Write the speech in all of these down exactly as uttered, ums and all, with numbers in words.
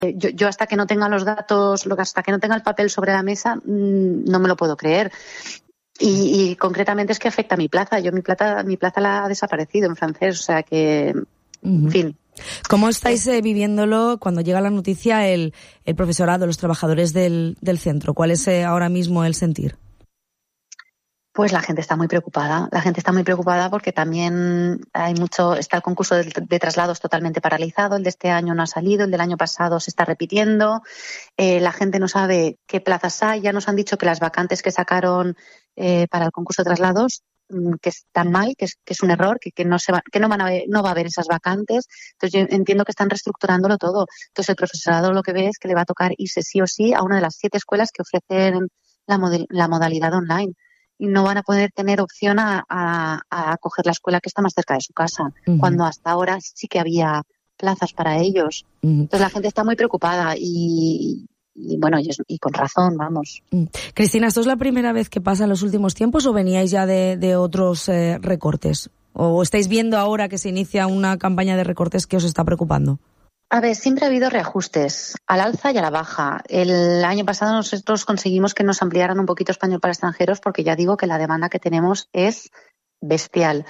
Yo, yo hasta que no tenga los datos, hasta que no tenga el papel sobre la mesa, mmm, no me lo puedo creer. Y, y concretamente es que afecta a mi plaza. Yo mi plaza, mi plaza la ha desaparecido en francés, o sea que, uh-huh. en fin. ¿Cómo estáis eh, viviéndolo cuando llega la noticia el, el profesorado, los trabajadores del, del centro? ¿Cuál es eh, ahora mismo el sentir? Pues la gente está muy preocupada. La gente está muy preocupada porque también hay mucho, está el concurso de, de traslados totalmente paralizado. El de este año no ha salido, el del año pasado se está repitiendo. Eh, la gente no sabe qué plazas hay. Ya nos han dicho que las vacantes que sacaron eh, para el concurso de traslados que están mal, que es, que es un error, que, que no se va, que no van a haber, no va a haber esas vacantes. Entonces yo entiendo que están reestructurándolo todo. Entonces el profesorado lo que ve es que le va a tocar irse sí o sí a una de las siete escuelas que ofrecen la, model, la modalidad online. Y no van a poder tener opción a, a, a coger la escuela que está más cerca de su casa, uh-huh. cuando hasta ahora sí que había plazas para ellos. Uh-huh. Entonces la gente está muy preocupada y, y bueno, y, y con razón, vamos. Uh-huh. Cristina, ¿esto es la primera vez que pasa en los últimos tiempos o veníais ya de, de otros eh, recortes? ¿O estáis viendo ahora que se inicia una campaña de recortes que os está preocupando? A ver, siempre ha habido reajustes al alza y a la baja. El año pasado nosotros conseguimos que nos ampliaran un poquito español para extranjeros porque ya digo que la demanda que tenemos es bestial.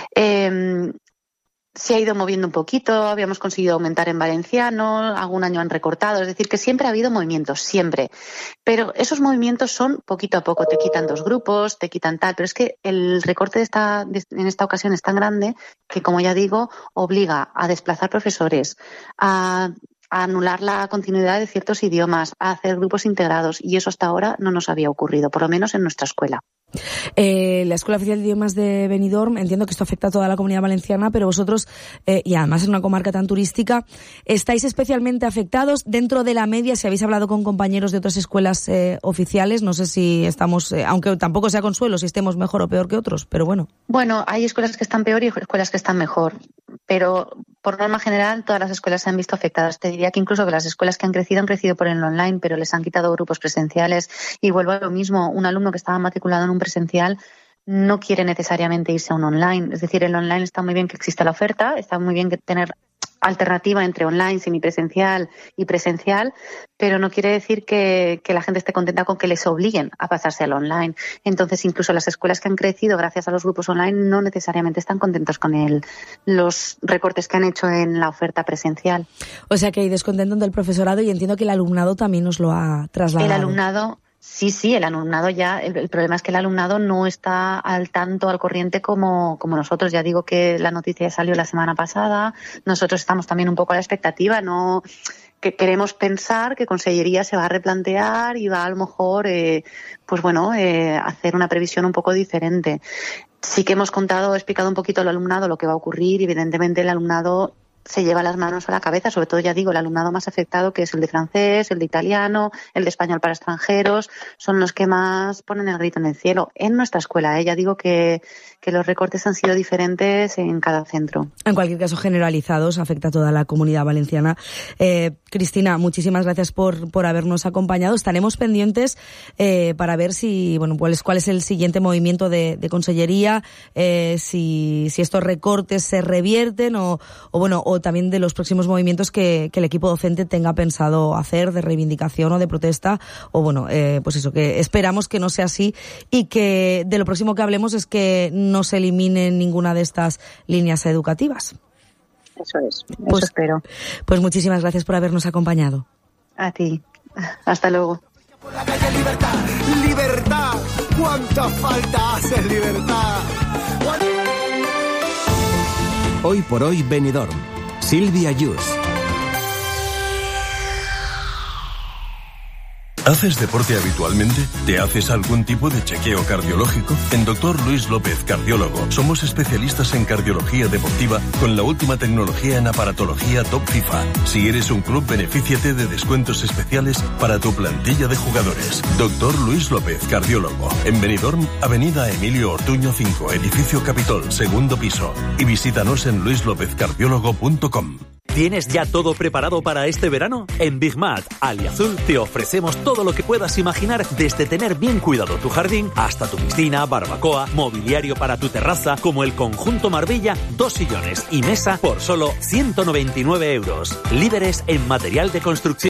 Eh, se ha ido moviendo un poquito, habíamos conseguido aumentar en valenciano, algún año han recortado, es decir, que siempre ha habido movimientos, siempre. Pero esos movimientos son poquito a poco, te quitan dos grupos, te quitan tal, pero es que el recorte de esta, de, en esta ocasión es tan grande que, como ya digo, obliga a desplazar profesores, a, a anular la continuidad de ciertos idiomas, a hacer grupos integrados, y eso hasta ahora no nos había ocurrido, por lo menos en nuestra escuela. Eh, la Escuela Oficial de Idiomas de Benidorm, entiendo que esto afecta a toda la Comunidad Valenciana, pero vosotros, eh, y además en una comarca tan turística, estáis especialmente afectados dentro de la media. Si habéis hablado con compañeros de otras escuelas eh, oficiales, no sé si estamos, eh, aunque tampoco sea consuelo, si estemos mejor o peor que otros, pero bueno. Bueno, hay escuelas que están peor y escuelas que están mejor, pero por norma general todas las escuelas se han visto afectadas. Te diría que incluso que las escuelas que han crecido han crecido por el online, pero les han quitado grupos presenciales. Y vuelvo a lo mismo, un alumno que estaba matriculado en un presencial no quiere necesariamente irse a un online. Es decir, el online está muy bien que exista la oferta, está muy bien que tener alternativa entre online, semipresencial y presencial, pero no quiere decir que, que la gente esté contenta con que les obliguen a pasarse al online. Entonces, incluso las escuelas que han crecido gracias a los grupos online no necesariamente están contentos con el, los recortes que han hecho en la oferta presencial. O sea que hay descontento del profesorado y entiendo que el alumnado también nos lo ha trasladado. El alumnado... Sí, sí, el alumnado ya, el, el problema es que el alumnado no está al tanto, al corriente como, como nosotros. Ya digo que la noticia salió la semana pasada, nosotros estamos también un poco a la expectativa, no que queremos pensar que Consellería se va a replantear y va a lo mejor, eh, pues bueno, eh, hacer una previsión un poco diferente. Sí que hemos contado, explicado un poquito al alumnado lo que va a ocurrir y evidentemente el alumnado se lleva las manos a la cabeza, sobre todo, ya digo, el alumnado más afectado, que es el de francés, el de italiano, el de español para extranjeros, son los que más ponen el grito en el cielo. En nuestra escuela, ¿eh? Ya digo que, que los recortes han sido diferentes en cada centro. En cualquier caso, generalizados, afecta a toda la Comunidad Valenciana. Eh, Cristina, muchísimas gracias por, por habernos acompañado. Estaremos pendientes eh, para ver si, bueno, cuál es, cuál es el siguiente movimiento de, de Consellería, eh, si, si estos recortes se revierten o, o bueno, o también de los próximos movimientos que, que el equipo docente tenga pensado hacer de reivindicación o de protesta, o bueno, eh, pues eso, que esperamos que no sea así y que de lo próximo que hablemos es que no se elimine ninguna de estas líneas educativas. Eso es, eso pues, espero. Pues muchísimas gracias por habernos acompañado. A ti, hasta luego. Por la calle Libertad, libertad, cuánta falta hace libertad. Hoy por hoy Benidorm. Silvia Yus. ¿Haces deporte habitualmente? ¿Te haces algún tipo de chequeo cardiológico? En Doctor Luis López Cardiólogo somos especialistas en cardiología deportiva con la última tecnología en aparatología Top FIFA. Si eres un club, benefíciate de descuentos especiales para tu plantilla de jugadores. Doctor Luis López Cardiólogo. En Benidorm, Avenida Emilio Ortuño cinco, Edificio Capitol, segundo piso. Y visítanos en luis lópez cardiólogo punto com. ¿Tienes ya todo preparado para este verano? En Big Mat, Aliazul, te ofrecemos todo lo que puedas imaginar, desde tener bien cuidado tu jardín hasta tu piscina, barbacoa, mobiliario para tu terraza, como el conjunto Marbella, dos sillones y mesa por solo ciento noventa y nueve euros. Líderes en material de construcción.